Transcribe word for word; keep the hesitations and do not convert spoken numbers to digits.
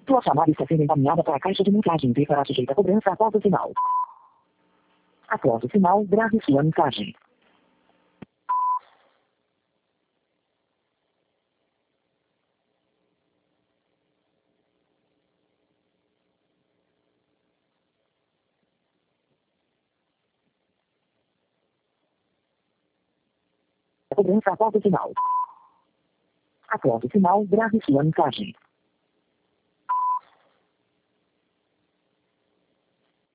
Sua chamada está sendo encaminhada para a caixa de mensagem e será sujeita a cobrança após o sinal. Após o sinal, grave sua mensagem. A cobrança após o sinal. Após o sinal, grave sua mensagem.